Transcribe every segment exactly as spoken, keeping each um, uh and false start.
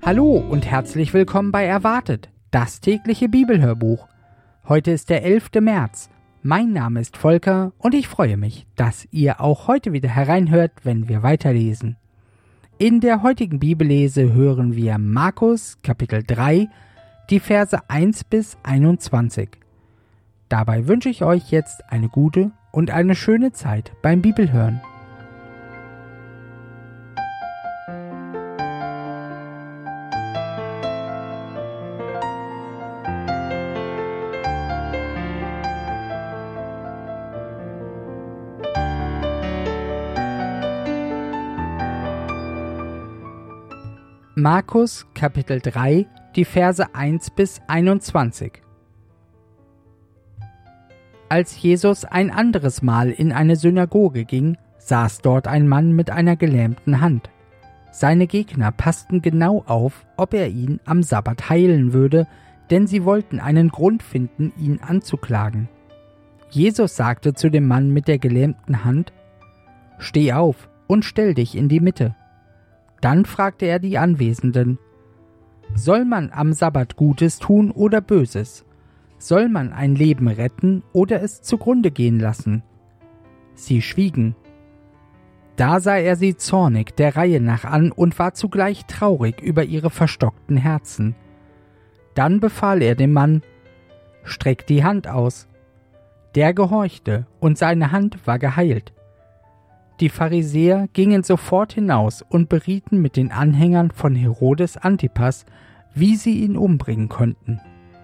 Hallo und herzlich willkommen bei Erwartet, das tägliche Bibelhörbuch. Heute ist der elfte März. Mein Name ist Volker und ich freue mich, dass ihr auch heute wieder hereinhört, wenn wir weiterlesen. In der heutigen Bibellese hören wir Markus Kapitel drei, die Verse eins bis einundzwanzig. Dabei wünsche ich euch jetzt eine gute und eine schöne Zeit beim Bibelhören. Markus Kapitel drei, die Verse eins bis einundzwanzig. Als Jesus ein anderes Mal in eine Synagoge ging, saß dort ein Mann mit einer gelähmten Hand. Seine Gegner passten genau auf, ob er ihn am Sabbat heilen würde, denn sie wollten einen Grund finden, ihn anzuklagen. Jesus sagte zu dem Mann mit der gelähmten Hand: »Steh auf und stell dich in die Mitte.« Dann fragte er die Anwesenden: »Soll man am Sabbat Gutes tun oder Böses? Soll man ein Leben retten oder es zugrunde gehen lassen?« Sie schwiegen. Da sah er sie zornig der Reihe nach an und war zugleich traurig über ihre verstockten Herzen. Dann befahl er dem Mann: »Streck die Hand aus.« Der gehorchte, und seine Hand war geheilt. Die Pharisäer gingen sofort hinaus und berieten mit den Anhängern von Herodes Antipas, wie sie ihn umbringen konnten.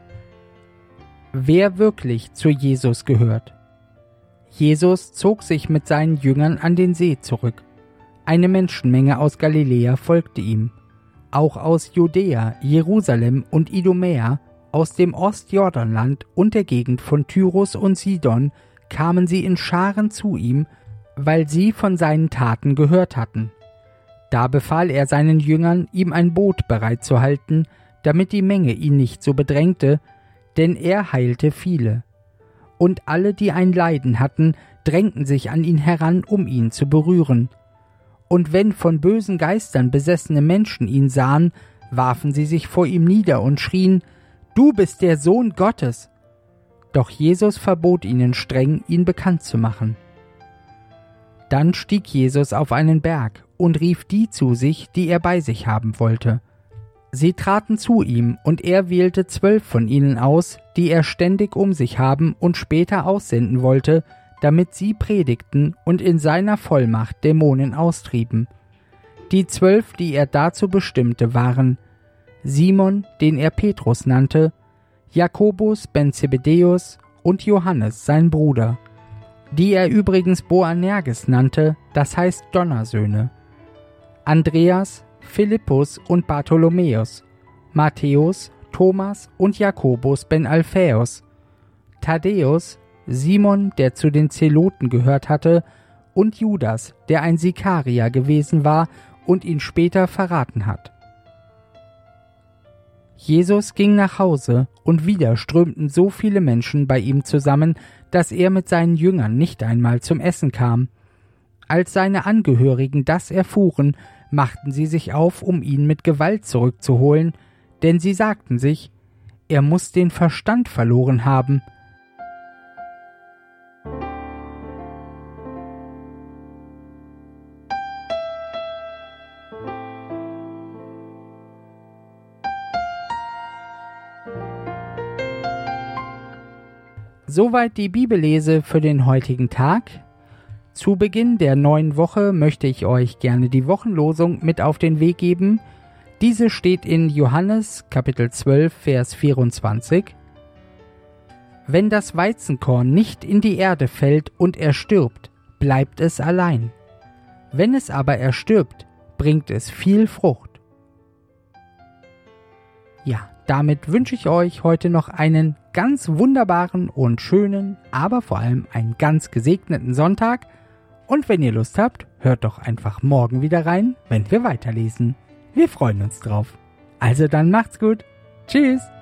Wer wirklich zu Jesus gehört? Jesus zog sich mit seinen Jüngern an den See zurück. Eine Menschenmenge aus Galiläa folgte ihm. Auch aus Judäa, Jerusalem und Idumäa, aus dem Ostjordanland und der Gegend von Tyrus und Sidon kamen sie in Scharen zu ihm, weil sie von seinen Taten gehört hatten. Da befahl er seinen Jüngern, ihm ein Boot bereitzuhalten, damit die Menge ihn nicht so bedrängte, denn er heilte viele. Und alle, die ein Leiden hatten, drängten sich an ihn heran, um ihn zu berühren. Und wenn von bösen Geistern besessene Menschen ihn sahen, warfen sie sich vor ihm nieder und schrien: »Du bist der Sohn Gottes!« Doch Jesus verbot ihnen streng, ihn bekannt zu machen. Dann stieg Jesus auf einen Berg und rief die zu sich, die er bei sich haben wollte. Sie traten zu ihm, und er wählte zwölf von ihnen aus, die er ständig um sich haben und später aussenden wollte, damit sie predigten und in seiner Vollmacht Dämonen austrieben. Die zwölf, die er dazu bestimmte, waren Simon, den er Petrus nannte, Jakobus ben Zebedäus und Johannes, sein Bruder, die er übrigens Boanerges nannte, das heißt Donnersöhne, Andreas, Philippus und Bartholomäus, Matthäus, Thomas und Jakobus ben Alphaeus, Thaddäus, Simon, der zu den Zeloten gehört hatte, und Judas, der ein Sikarier gewesen war und ihn später verraten hat. Jesus ging nach Hause, und wieder strömten so viele Menschen bei ihm zusammen, dass er mit seinen Jüngern nicht einmal zum Essen kam. Als seine Angehörigen das erfuhren, machten sie sich auf, um ihn mit Gewalt zurückzuholen, denn sie sagten sich: Er muss den Verstand verloren haben. Soweit die Bibellese für den heutigen Tag. Zu Beginn der neuen Woche möchte ich euch gerne die Wochenlosung mit auf den Weg geben. Diese steht in Johannes Kapitel zwölf, Vers vierundzwanzig. Wenn das Weizenkorn nicht in die Erde fällt und erstirbt, bleibt es allein. Wenn es aber erstirbt, bringt es viel Frucht. Ja, damit wünsche ich euch heute noch einen ganz wunderbaren und schönen, aber vor allem einen ganz gesegneten Sonntag. Und wenn ihr Lust habt, hört doch einfach morgen wieder rein, wenn wir weiterlesen. Wir freuen uns drauf. Also dann macht's gut. Tschüss.